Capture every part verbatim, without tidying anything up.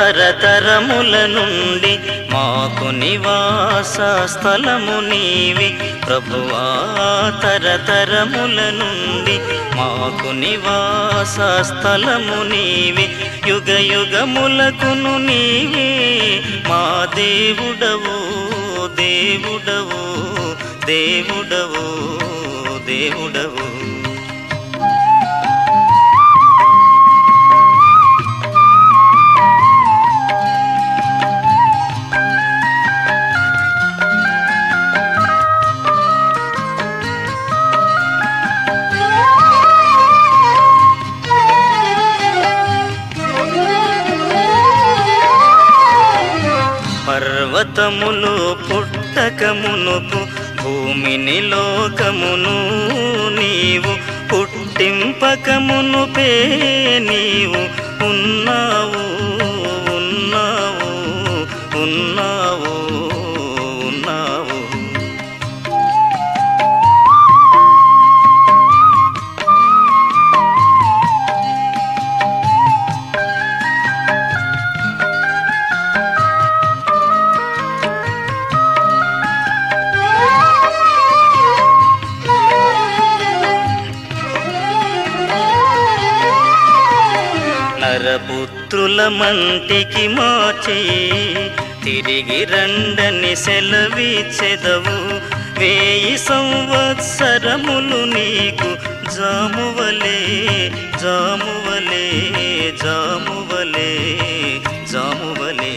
తరతరముల నుండి మాకు నివాస స్థలము నీవే ప్రభువా, తరతరముల నుండి మాకు నివాస స్థలము నీవే, యుగ యుగములకును నీవే మా దేవుడవు దేవుడవు దేవుడవు దేవుడవు. పర్వతములు పుట్టకమునుపు భూమిని లోకమును నీవు పుట్టింపకమునుపే నీవు ఉన్నావు ఉన్నావు ఉన్నావు ఉన్నావు. నరపుత్రుల మంటికి మార్చి తిరిగి రండని సెలవిచ్చెదవు, వేయి సంవత్సరములు నీకు జామువలే జామువలే జామువలే జామువలే.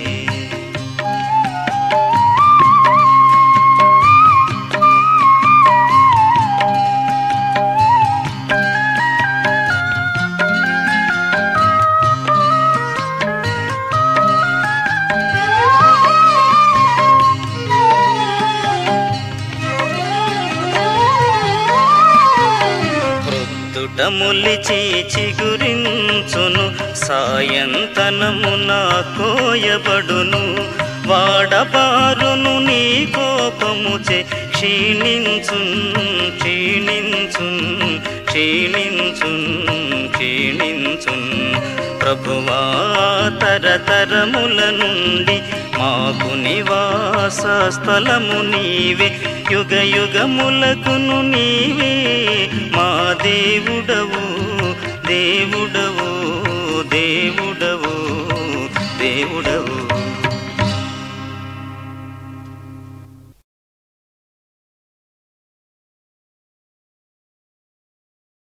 ములిచి చిగురించును సాయంతనమున కోయబడును, వాడబారును నీ కోపముచే క్షీణించున్ క్షీణించున్ క్షీణించున్ క్షీణించున్. ప్రభువా, తరతరముల నుండి మాకు నివాస స్థలము నీవే, యుగ యుగములకును నీవే మా దేవుడవు దేవుడవు దేవుడవు దేవుడవు.